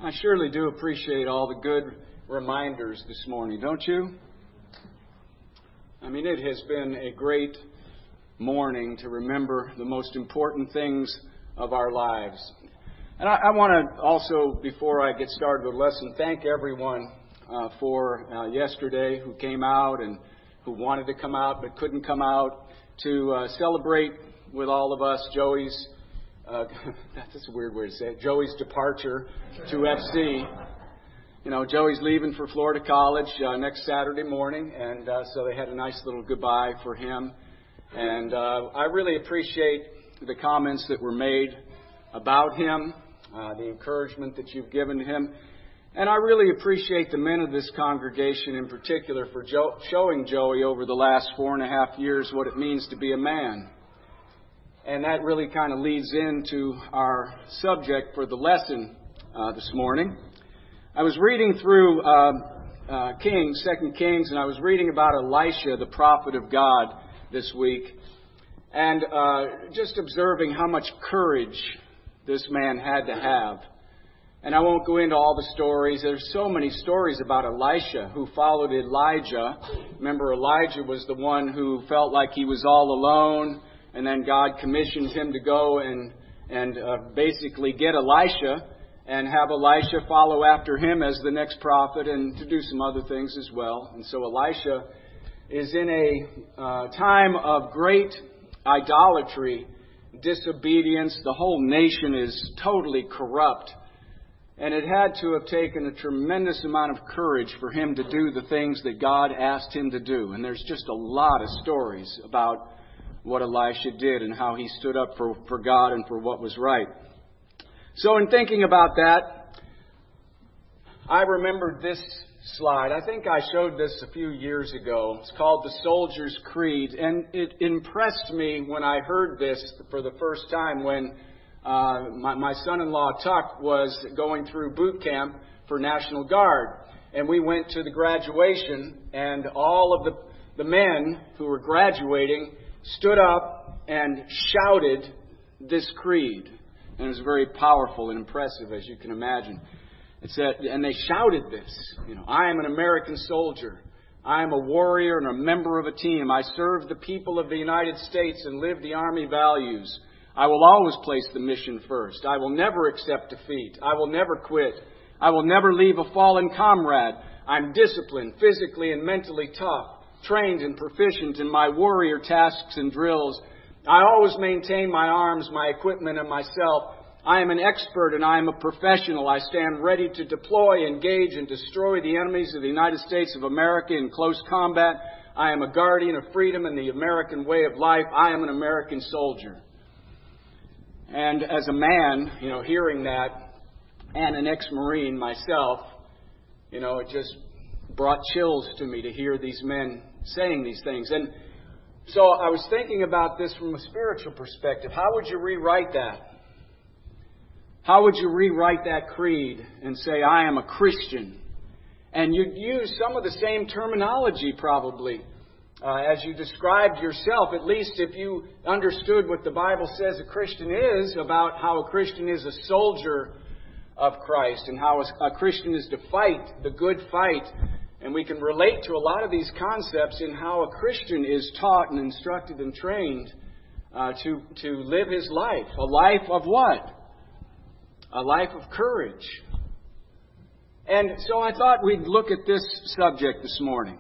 I surely do appreciate all the good reminders this morning, don't you? I mean, it has been a great morning to remember the most important things of our lives. And I want to also, before I get started with the lesson, thank everyone for yesterday who came out and who wanted to come out but couldn't come out to celebrate with all of us Joey's, that's a weird way to say it, Joey's departure to FC. You know, Joey's leaving for Florida College next Saturday morning, and so they had a nice little goodbye for him. And I really appreciate the comments that were made about him, the encouragement that you've given him. And I really appreciate the men of this congregation in particular for showing Joey over the last 4.5 years what it means to be a man. And that really kind of leads into our subject for the lesson this morning. I was reading through Kings, 2 Kings, and I was reading about Elisha, the prophet of God, this week, and just observing how much courage this man had to have. And I won't go into all the stories. There's so many stories about Elisha, who followed Elijah. Remember, Elijah was the one who felt like he was all alone, and then God commissioned him to go and basically get Elisha and have Elisha follow after him as the next prophet and to do some other things as well. And so Elisha is in a time of great idolatry, disobedience. The whole nation is totally corrupt. And it had to have taken a tremendous amount of courage for him to do the things that God asked him to do. And there's just a lot of stories about what Elisha did and how he stood up for God and for what was right. So in thinking about that, I remembered this slide. I think I showed this a few years ago. It's called the Soldier's Creed. And it impressed me when I heard this for the first time when my son-in-law Tuck was going through boot camp for National Guard. And we went to the graduation, and all of the men who were graduating stood up and shouted this creed. And it was very powerful and impressive, as you can imagine. It said, and they shouted this, I am an American soldier. I am a warrior and a member of a team. I serve the people of the United States and live the Army values. I will always place the mission first. I will never accept defeat. I will never quit. I will never leave a fallen comrade. I'm disciplined, physically and mentally tough, trained and proficient in my warrior tasks and drills. I always maintain my arms, my equipment, and myself. I am an expert and I am a professional. I stand ready to deploy, engage, and destroy the enemies of the United States of America in close combat. I am a guardian of freedom and the American way of life. I am an American soldier. And as a man, hearing that, and an ex-Marine myself, it just brought chills to me to hear these men saying these things. And so I was thinking about this from a spiritual perspective. How would you rewrite that? How would you rewrite that creed and say, I am a Christian? And you'd use some of the same terminology probably as you described yourself, at least if you understood what the Bible says a Christian is, about how a Christian is a soldier of Christ and how a Christian is to fight the good fight. And we can relate to a lot of these concepts in how a Christian is taught and instructed and trained to live his life. A life of what? A life of courage. And so I thought we'd look at this subject this morning.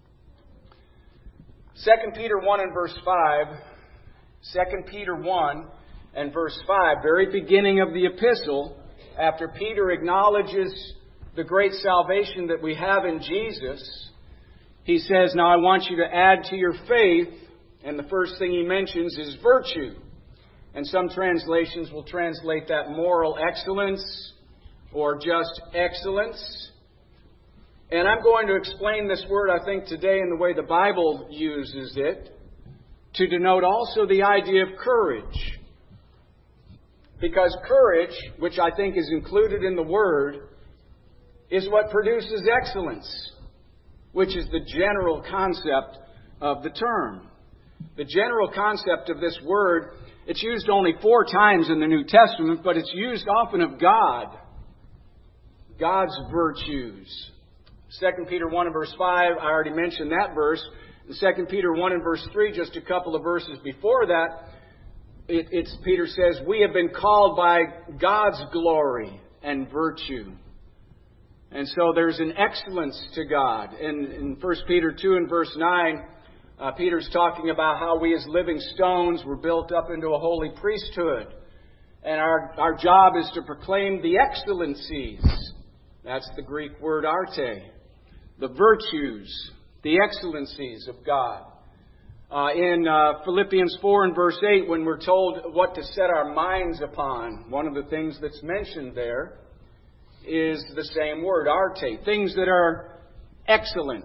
2 Peter 1 and verse 5. 2 Peter 1 and verse 5. Very beginning of the epistle, after Peter acknowledges the great salvation that we have in Jesus, he says, now I want you to add to your faith, and the first thing he mentions is virtue. And some translations will translate that moral excellence or just excellence. And I'm going to explain this word, I think, today in the way the Bible uses it, to denote also the idea of courage. Because courage, which I think is included in the word, is what produces excellence, which is the general concept of the term. The general concept of this word, it's used only 4 times in the New Testament, but it's used often of God. God's virtues. 2 Peter 1 and verse 5, I already mentioned that verse. In 2 Peter 1 and verse 3, just a couple of verses before that, Peter says, we have been called by God's glory and virtue. And so there's an excellence to God. In 1 Peter 2 and verse 9, Peter's talking about how we as living stones were built up into a holy priesthood. And our job is to proclaim the excellencies. That's the Greek word arte. The virtues, the excellencies of God. In Philippians 4 and verse 8, when we're told what to set our minds upon, one of the things that's mentioned there is the same word, arte. Things that are excellent.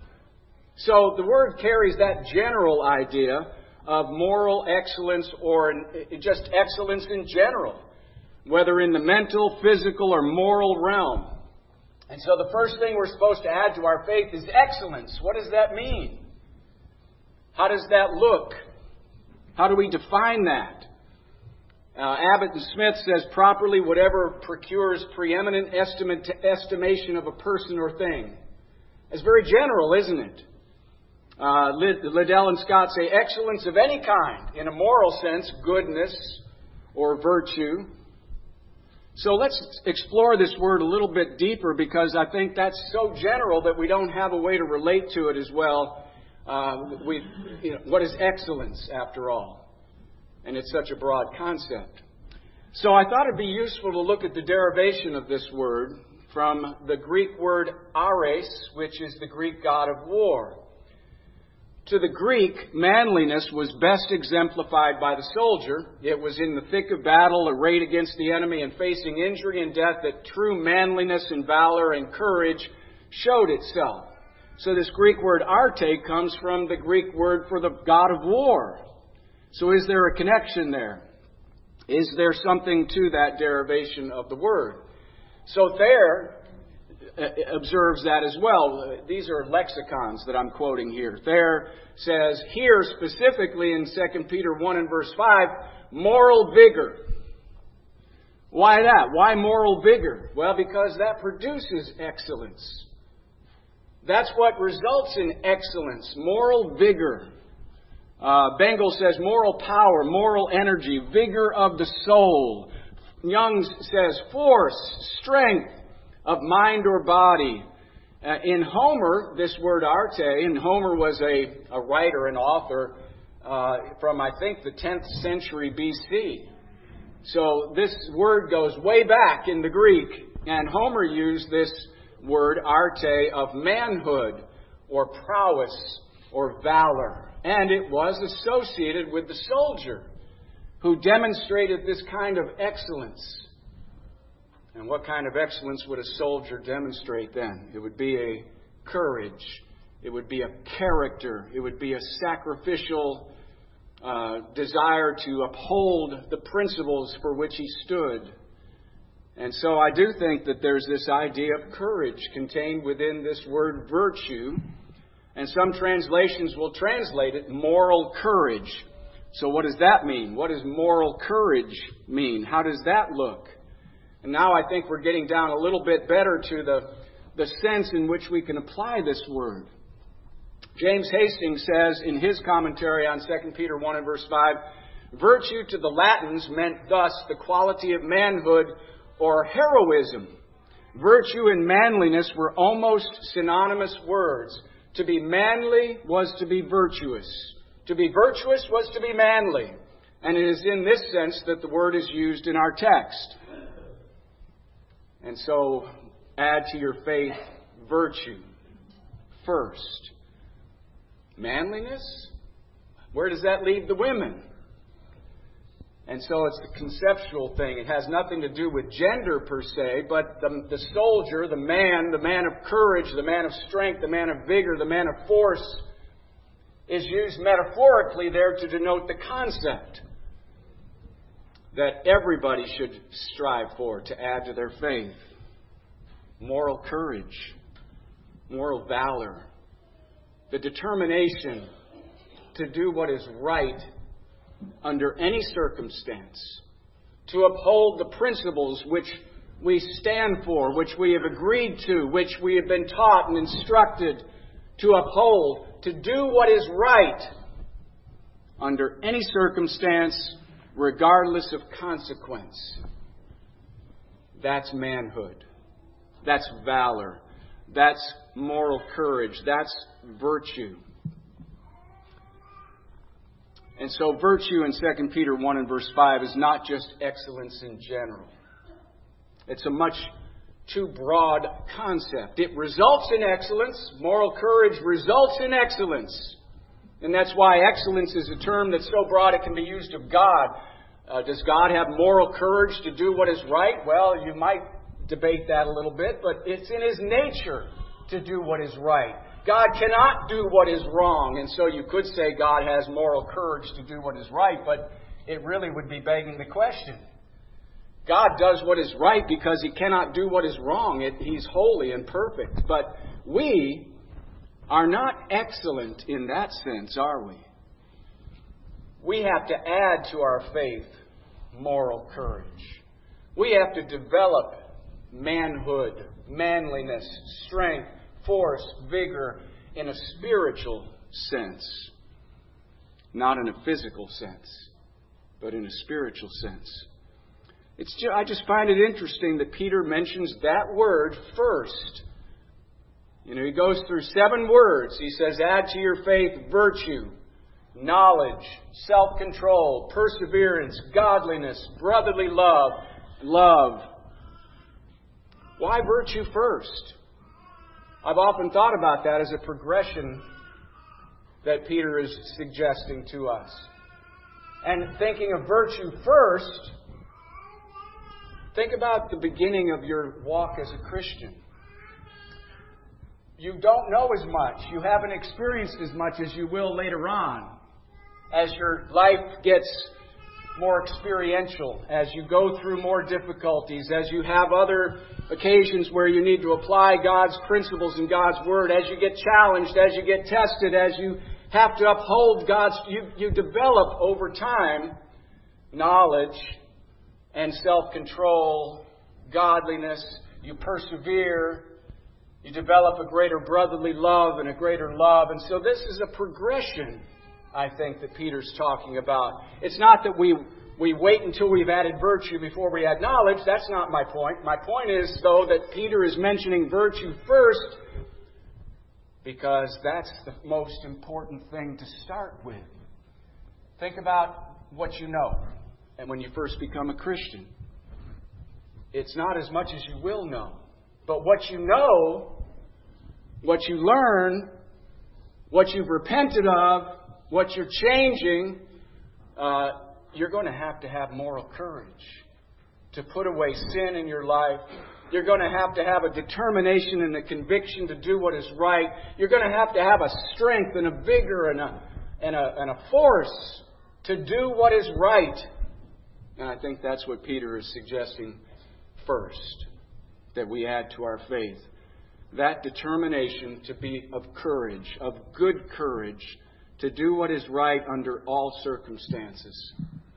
So the word carries that general idea of moral excellence or just excellence in general, whether in the mental, physical, or moral realm. And so the first thing we're supposed to add to our faith is excellence. What does that mean? How does that look? How do we define that? Abbott and Smith says properly whatever procures preeminent estimation of a person or thing. It's very general, isn't it? Liddell and Scott say excellence of any kind, in a moral sense, goodness or virtue. So let's explore this word a little bit deeper, because I think that's so general that we don't have a way to relate to it as well. What is excellence, after all? And it's such a broad concept. So I thought it'd be useful to look at the derivation of this word from the Greek word ares, which is the Greek god of war. To the Greek, manliness was best exemplified by the soldier. It was in the thick of battle, arrayed against the enemy and facing injury and death, that true manliness and valor and courage showed itself. So this Greek word arte comes from the Greek word for the god of war. So is there a connection there? Is there something to that derivation of the word? So Thayer observes that as well. These are lexicons that I'm quoting here. Thayer says here specifically in 2 Peter 1 and verse 5, moral vigor. Why that? Why moral vigor? Well, because that produces excellence. That's what results in excellence, moral vigor. Bengel says moral power, moral energy, vigor of the soul. Young says force, strength of mind or body. In Homer, this word arte, and Homer was a writer and author from, I think, the 10th century BC. So this word goes way back in the Greek, and Homer used this word arte of manhood or prowess or valor. And it was associated with the soldier who demonstrated this kind of excellence. And what kind of excellence would a soldier demonstrate then? It would be a courage. It would be a character. It would be a sacrificial desire to uphold the principles for which he stood. And so I do think that there's this idea of courage contained within this word virtue. And some translations will translate it moral courage. So what does that mean? What does moral courage mean? How does that look? And now I think we're getting down a little bit better to the sense in which we can apply this word. James Hastings says in his commentary on 2 Peter 1 and verse 5, virtue to the Latins meant thus the quality of manhood or heroism. Virtue and manliness were almost synonymous words. To be manly was to be virtuous. To be virtuous was to be manly. And it is in this sense that the word is used in our text. And so, add to your faith virtue first. Manliness? Where does that leave the women? And so it's the conceptual thing. It has nothing to do with gender per se, but the soldier, the man of courage, the man of strength, the man of vigor, the man of force, is used metaphorically there to denote the concept that everybody should strive for to add to their faith. Moral courage, moral valor, the determination to do what is right under any circumstance, to uphold the principles which we stand for, which we have agreed to, which we have been taught and instructed to uphold, to do what is right under any circumstance, regardless of consequence. That's manhood. That's valor. That's moral courage. That's virtue. And so virtue in 2 Peter 1 and verse 5 is not just excellence in general. It's a much too broad concept. It results in excellence. Moral courage results in excellence. And that's why excellence is a term that's so broad it can be used of God. Does God have moral courage to do what is right? Well, you might debate that a little bit, but it's in His nature to do what is right. God cannot do what is wrong, and so you could say God has moral courage to do what is right, but it really would be begging the question. God does what is right because He cannot do what is wrong. He's holy and perfect. But we are not excellent in that sense, are we? We have to add to our faith moral courage. We have to develop manhood, manliness, strength, force, vigor in a spiritual sense. Not in a physical sense, but in a spiritual sense. I just find it interesting that Peter mentions that word first. He goes through 7 words. He says, add to your faith virtue, knowledge, self-control, perseverance, godliness, brotherly love. Why virtue first? I've often thought about that as a progression that Peter is suggesting to us. And thinking of virtue first, think about the beginning of your walk as a Christian. You don't know as much. You haven't experienced as much as you will later on. As your life gets more experiential, as you go through more difficulties, as you have other occasions where you need to apply God's principles and God's Word, as you get challenged, as you get tested, as you have to uphold you develop over time knowledge and self-control, godliness. You persevere. You develop a greater brotherly love and a greater love. And so this is a progression, I think, that Peter's talking about. It's not that we wait until we've added virtue before we add knowledge. That's not my point. My point is, though, that Peter is mentioning virtue first because that's the most important thing to start with. Think about what you know. And when you first become a Christian, it's not as much as you will know. But what you know, what you learn, what you've repented of, what you're changing, you're going to have moral courage to put away sin in your life. You're going to have a determination and a conviction to do what is right. You're going to have a strength and a vigor and a force to do what is right. And I think that's what Peter is suggesting first, that we add to our faith. That determination to be of courage, of good courage, to do what is right under all circumstances.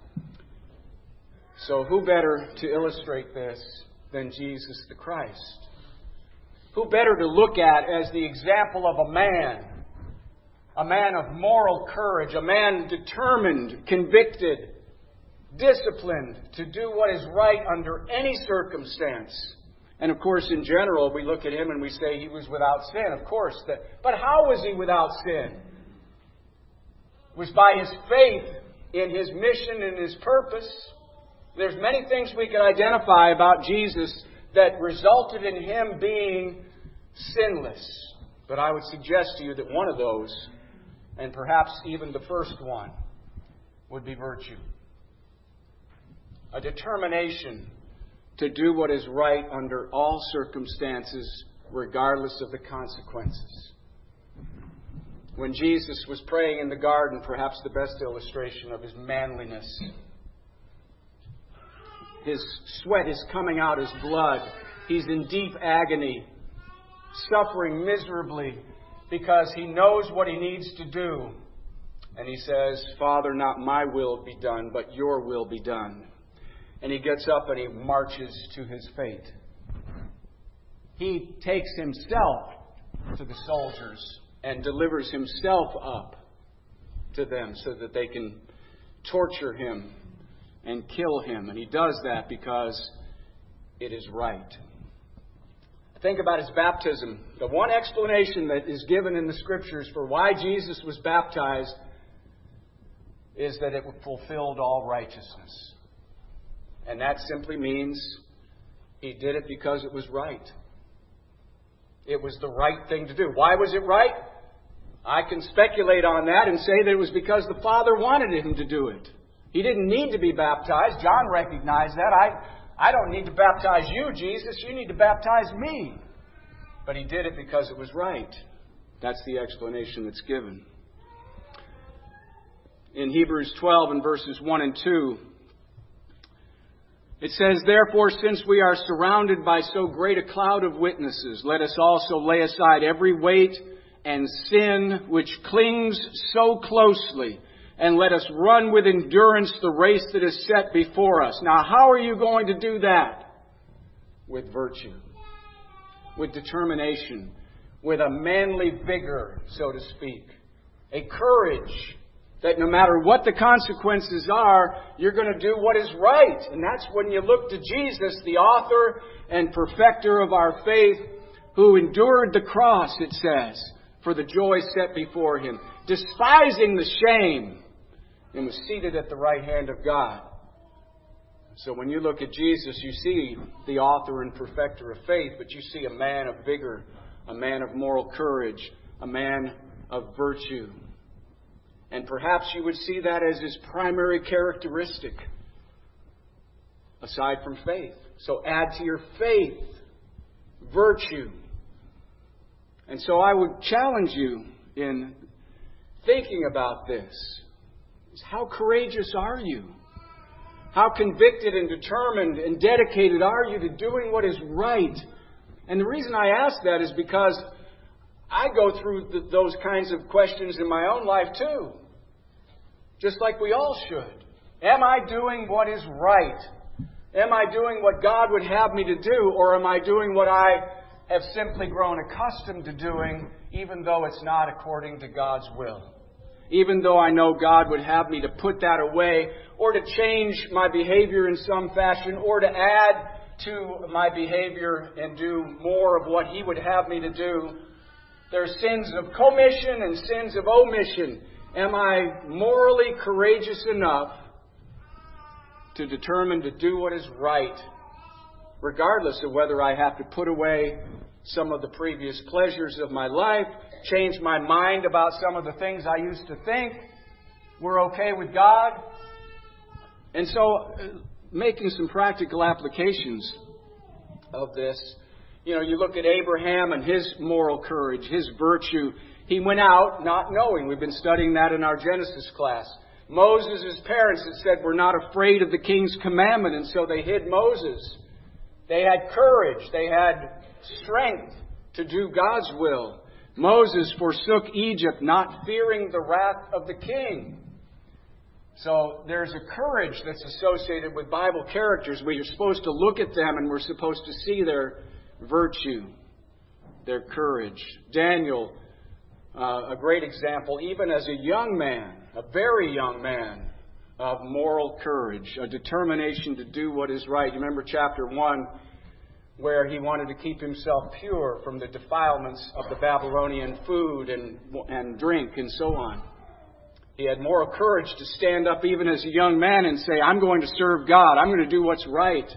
So who better to illustrate this than Jesus the Christ? Who better to look at as the example of a man of moral courage, a man determined, convicted, disciplined to do what is right under any circumstance. And of course, in general, we look at him and we say he was without sin. Of course. But how was he without sin? It was by his faith in his mission and his purpose. There's many things we can identify about Jesus that resulted in him being sinless. But I would suggest to you that one of those, and perhaps even the first one, would be virtue. A determination to do what is right under all circumstances, regardless of the consequences. When Jesus was praying in the garden, perhaps the best illustration of his manliness. His sweat is coming out as blood. He's in deep agony, suffering miserably because he knows what he needs to do. And he says, Father, not my will be done, but your will be done. and he gets up and he marches to his fate. He takes himself to the soldiers and delivers himself up to them so that they can torture him and kill him. And he does that because it is right. Think about his baptism. The one explanation that is given in the Scriptures for why Jesus was baptized is that it fulfilled all righteousness. And that simply means he did it because it was right. It was the right thing to do. Why was it right? I can speculate on that and say that it was because the Father wanted him to do it. He didn't need to be baptized. John recognized that. I don't need to baptize you, Jesus. You need to baptize me. But he did it because it was right. That's the explanation that's given. In Hebrews 12 and verses 1 and 2, it says, "Therefore, since we are surrounded by so great a cloud of witnesses, let us also lay aside every weight and sin which clings so closely, and let us run with endurance the race that is set before us." Now, how are you going to do that? With virtue, with determination, with a manly vigor, so to speak, a courage that no matter what the consequences are, you're going to do what is right. And that's when you look to Jesus, the author and perfecter of our faith, who endured the cross, it says, for the joy set before him, despising the shame, and was seated at the right hand of God. So when you look at Jesus, you see the author and perfecter of faith, but you see a man of vigor, a man of moral courage, a man of virtue. And perhaps you would see that as his primary characteristic, aside from faith. So add to your faith virtue. And so I would challenge you in thinking about this. How courageous are you? How convicted and determined and dedicated are you to doing what is right? And the reason I ask that is because I go through those kinds of questions in my own life too. Just like we all should. Am I doing what is right? Am I doing what God would have me to do? Or am I doing what I have simply grown accustomed to doing, even though it's not according to God's will? Even though I know God would have me to put that away, or to change my behavior in some fashion, or to add to my behavior and do more of what He would have me to do. There are sins of commission and sins of omission. Am I morally courageous enough to determine to do what is right, regardless of whether I have to put away some of the previous pleasures of my life, change my mind about some of the things I used to think were okay with God? And so, making some practical applications of this, you look at Abraham and his moral courage, his virtue. He went out not knowing. We've been studying that in our Genesis class. Moses' parents had said, "We're not afraid of the king's commandment," and so they hid Moses. They had courage. They had strength to do God's will. Moses forsook Egypt, not fearing the wrath of the king. So there's a courage that's associated with Bible characters. We are supposed to look at them and we're supposed to see their virtue, their courage. Daniel, a great example, even as a young man, a very young man, of moral courage, a determination to do what is right. You remember chapter 1, where he wanted to keep himself pure from the defilements of the Babylonian food and drink and so on. He had moral courage to stand up even as a young man and say, "I'm going to serve God. I'm going to do what's right."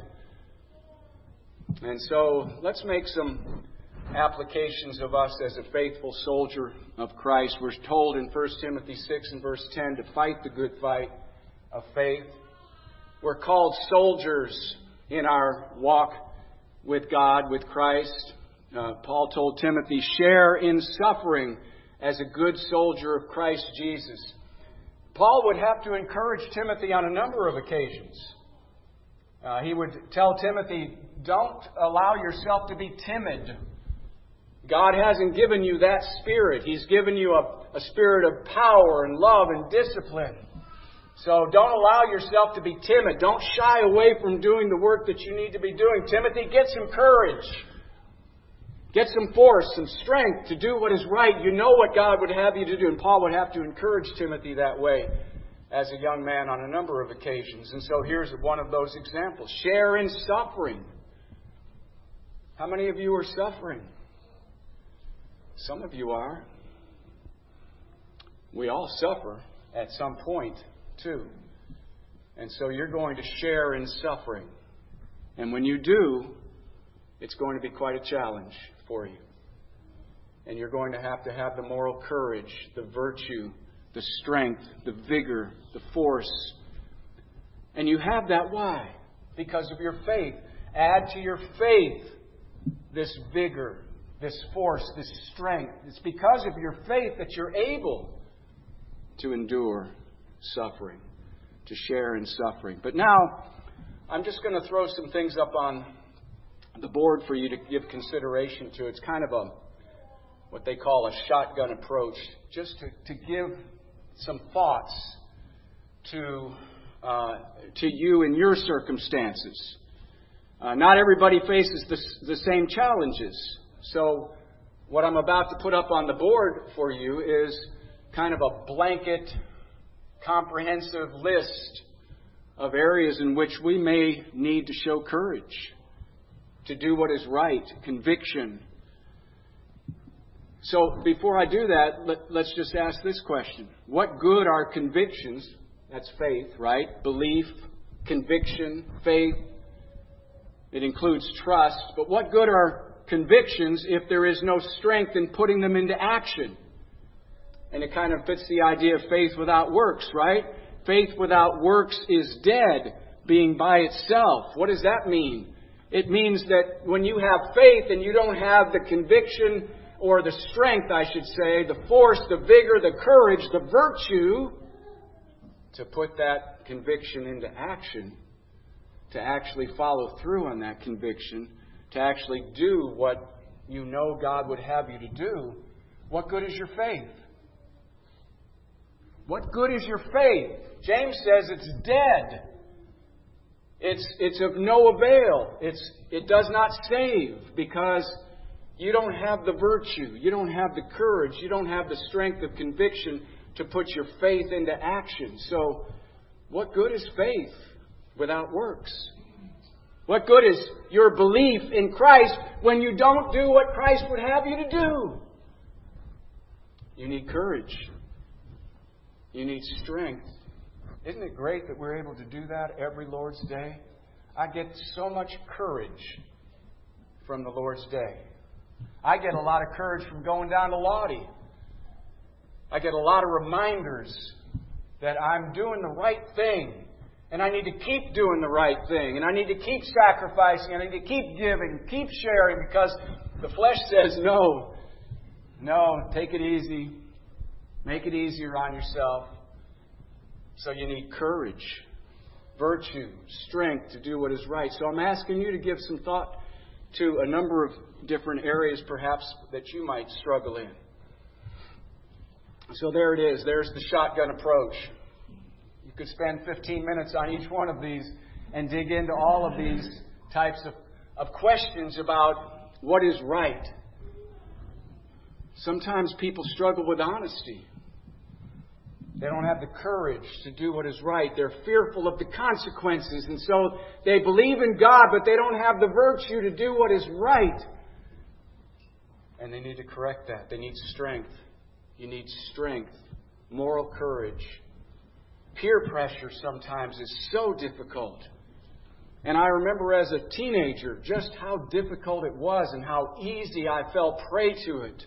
And so let's make some applications of us as a faithful soldier of Christ. We're told in 1 Timothy 6 and verse 10 to fight the good fight of faith. We're called soldiers in our walk with God, with Christ. Paul told Timothy, "Share in suffering as a good soldier of Christ Jesus." Paul would have to encourage Timothy on a number of occasions. He would tell Timothy, don't allow yourself to be timid. God hasn't given you that spirit. He's given you a spirit of power and love and discipline. So don't allow yourself to be timid. Don't shy away from doing the work that you need to be doing. Timothy, get some courage. Get some force, some strength to do what is right. You know what God would have you to do. And Paul would have to encourage Timothy that way as a young man on a number of occasions. And so here's one of those examples. Share in suffering. How many of you are suffering? Some of you are. We all suffer at some point, too. And so you're going to share in suffering. And when you do, it's going to be quite a challenge for you. And you're going to have the moral courage, the virtue, the strength, the vigor, the force. And you have that. Why? Because of your faith. Add to your faith this vigor, this force, this strength. It's because of your faith that you're able to endure suffering, to share in suffering. But now, I'm just going to throw some things up on the board for you to give consideration to. It's kind of what they call a shotgun approach, just to give some thoughts to you in your circumstances. Not everybody faces the same challenges. So what I'm about to put up on the board for you is kind of a blanket, comprehensive list of areas in which we may need to show courage, to do what is right, conviction. So before I do that, let's just ask this question. What good are convictions? That's faith, right? Belief, conviction, faith. It includes trust. But what good are convictions if there is no strength in putting them into action? And it kind of fits the idea of faith without works, right? Faith without works is dead, being by itself. What does that mean? It means that when you have faith and you don't have the conviction or the strength, I should say, the force, the vigor, the courage, the virtue to put that conviction into action, to actually follow through on that conviction, to actually do what you know God would have you to do, what good is your faith? What good is your faith? James says it's dead. It's of no avail. It does not save because you don't have the virtue, you don't have the courage, you don't have the strength of conviction to put your faith into action. So, what good is faith without works? What good is your belief in Christ when you don't do what Christ would have you to do? You need courage. You need strength. Isn't it great that we're able to do that every Lord's Day? I get so much courage from the Lord's Day. I get a lot of courage from going down to Lottie. I get a lot of reminders that I'm doing the right thing. And I need to keep doing the right thing. And I need to keep sacrificing. And I need to keep giving, keep sharing, because the flesh says no. No, take it easy. Make it easier on yourself. So you need courage, virtue, strength to do what is right. So I'm asking you to give some thought to a number of different areas perhaps that you might struggle in. So there it is. There's the shotgun approach. You could spend 15 minutes on each one of these and dig into all of these types of questions about what is right. Sometimes people struggle with honesty. They don't have the courage to do what is right. They're fearful of the consequences. And so they believe in God, but they don't have the virtue to do what is right. And they need to correct that. They need strength. You need strength, moral courage. Peer pressure sometimes is so difficult. And I remember as a teenager just how difficult it was and how easy I fell prey to it.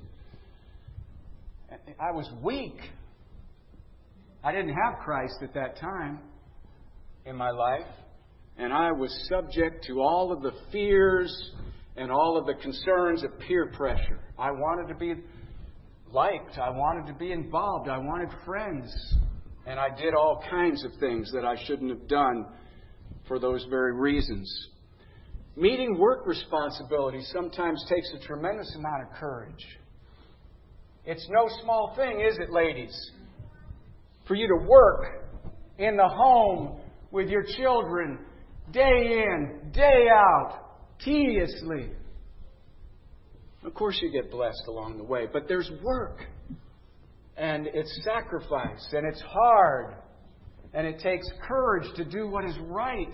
I was weak. I didn't have Christ at that time in my life. And I was subject to all of the fears and all of the concerns of peer pressure. I wanted to be liked. I wanted to be involved. I wanted friends. And I did all kinds of things that I shouldn't have done for those very reasons. Meeting work responsibilities sometimes takes a tremendous amount of courage. It's no small thing, is it, ladies? For you to work in the home with your children, day in, day out, tediously. Of course you get blessed along the way, but there's work. And it's sacrifice, and it's hard, and it takes courage to do what is right.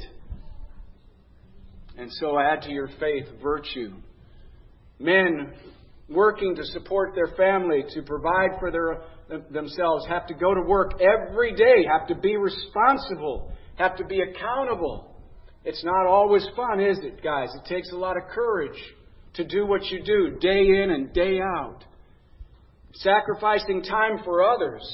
And so add to your faith virtue. Men working to support their family, to provide for themselves, have to go to work every day, have to be responsible, have to be accountable. It's not always fun, is it, guys? It takes a lot of courage to do what you do day in and day out. Sacrificing time for others.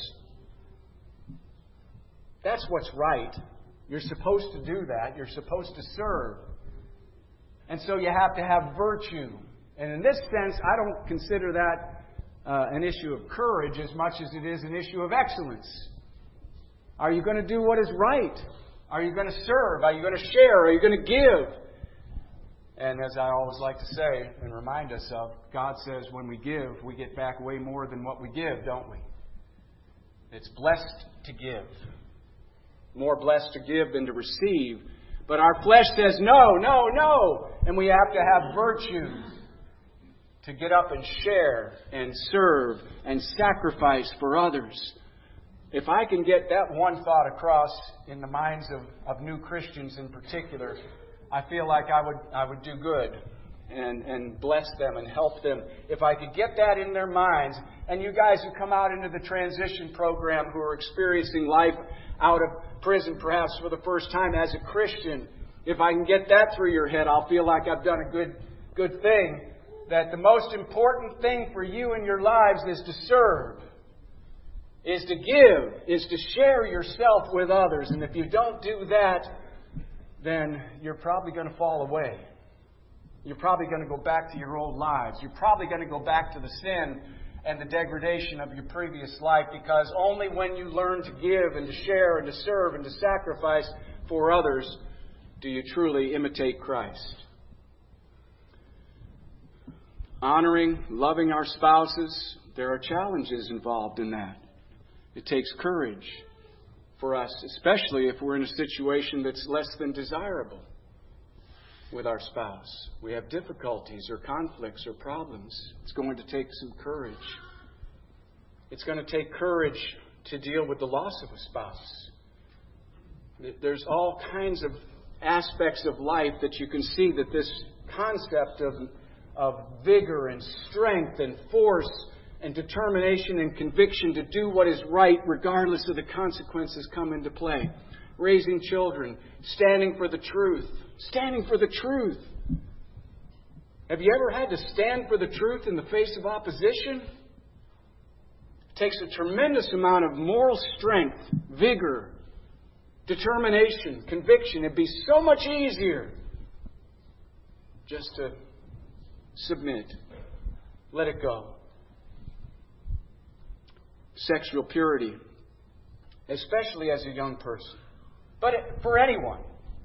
That's what's right. You're supposed to do that. You're supposed to serve. And so you have to have virtue. And in this sense, I don't consider that an issue of courage as much as it is an issue of excellence. Are you going to do what is right? Are you going to serve? Are you going to share? Are you going to give? And as I always like to say and remind us of, God says when we give, we get back way more than what we give, don't we? It's blessed to give. More blessed to give than to receive. But our flesh says, no, no, no. And we have to have virtue to get up and share and serve and sacrifice for others. If I can get that one thought across in the minds of new Christians in particular, I feel like I would do good and bless them and help them. If I could get that in their minds, and you guys who come out into the transition program who are experiencing life out of prison perhaps for the first time as a Christian, if I can get that through your head, I'll feel like I've done a good thing. That the most important thing for you in your lives is to serve, is to give, is to share yourself with others. And if you don't do that, then you're probably going to fall away. You're probably going to go back to your old lives. You're probably going to go back to the sin and the degradation of your previous life, because only when you learn to give and to share and to serve and to sacrifice for others do you truly imitate Christ. Honoring, loving our spouses, there are challenges involved in that. It takes courage for us, especially if we're in a situation that's less than desirable with our spouse. We have difficulties or conflicts or problems. It's going to take some courage. It's going to take courage to deal with the loss of a spouse. There's all kinds of aspects of life that you can see that this concept of vigor and strength and force and determination and conviction to do what is right regardless of the consequences come into play. Raising children, standing for the truth. Standing for the truth. Have you ever had to stand for the truth in the face of opposition? It takes a tremendous amount of moral strength, vigor, determination, conviction. It'd be so much easier just to submit. Let it go. Sexual purity, especially as a young person, but for anyone.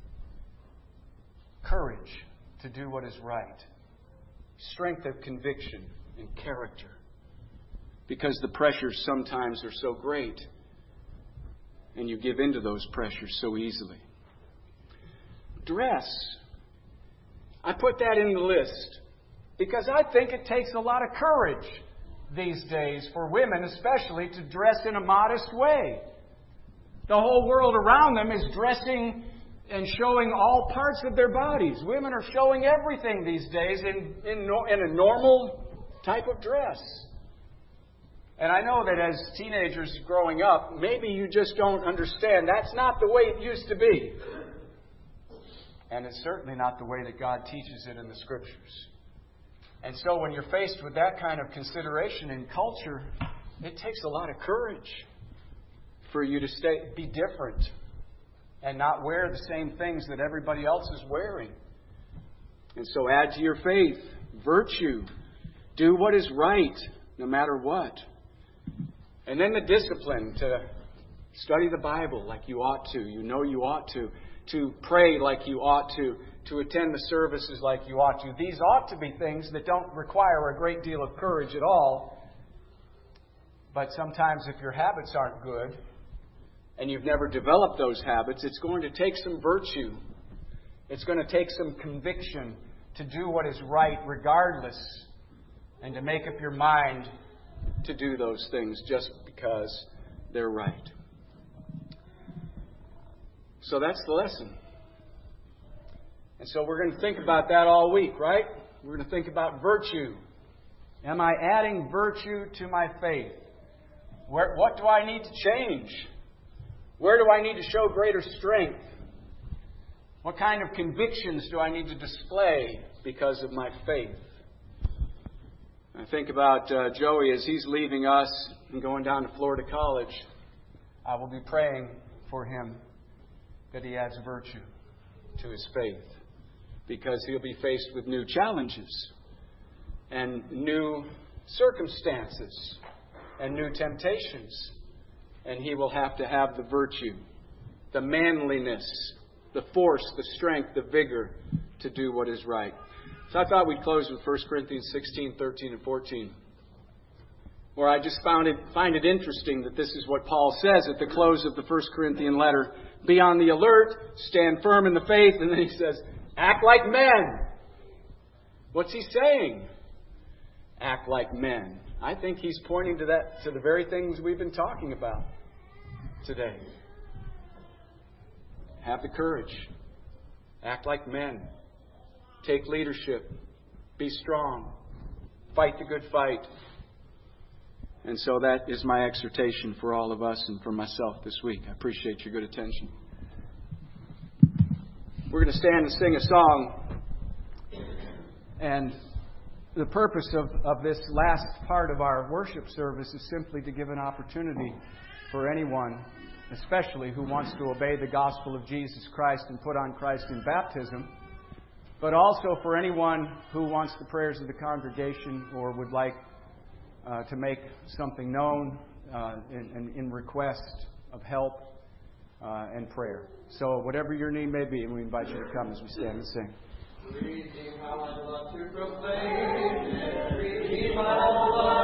Courage to do what is right. Strength of conviction and character. Because the pressures sometimes are so great, and you give in to those pressures so easily. Dress. I put that in the list because I think it takes a lot of courage these days for women especially to dress in a modest way. The whole world around them is dressing and showing all parts of their bodies. Women are showing everything these days in a normal type of dress. And I know that as teenagers growing up, maybe you just don't understand. That's not the way it used to be. And it's certainly not the way that God teaches it in the Scriptures. And so when you're faced with that kind of consideration in culture, it takes a lot of courage for you to be different and not wear the same things that everybody else is wearing. And so add to your faith virtue. Do what is right, no matter what. And then the discipline to study the Bible like you ought to. You know you ought to pray like you ought to attend the services like you ought to. These ought to be things that don't require a great deal of courage at all. But sometimes if your habits aren't good, and you've never developed those habits, it's going to take some virtue. It's going to take some conviction to do what is right regardless, and to make up your mind to do those things just because they're right. So that's the lesson. And so we're going to think about that all week, right? We're going to think about virtue. Am I adding virtue to my faith? What do I need to change? Where do I need to show greater strength? What kind of convictions do I need to display because of my faith? I think about Joey as he's leaving us and going down to Florida College. I will be praying for him that he adds virtue to his faith, because he'll be faced with new challenges and new circumstances and new temptations. And he will have to have the virtue, the manliness, the force, the strength, the vigor to do what is right. So I thought we'd close with 1 Corinthians 16, 13, and 14, where I just find it interesting that this is what Paul says at the close of the 1 Corinthian letter. Be on the alert, stand firm in the faith, and then he says, act like men. What's he saying? Act like men. I think he's pointing to the very things we've been talking about today. Have the courage. Act like men. Take leadership. Be strong. Fight the good fight. And so that is my exhortation for all of us and for myself this week. I appreciate your good attention. We're going to stand and sing a song. And the purpose of this last part of our worship service is simply to give an opportunity for anyone, especially who wants to obey the gospel of Jesus Christ and put on Christ in baptism, but also for anyone who wants the prayers of the congregation or would like to make something known in request of help and prayer. So whatever your need may be, we invite you to come as we stand and sing. Redeem how I love to proclaim it. Redeem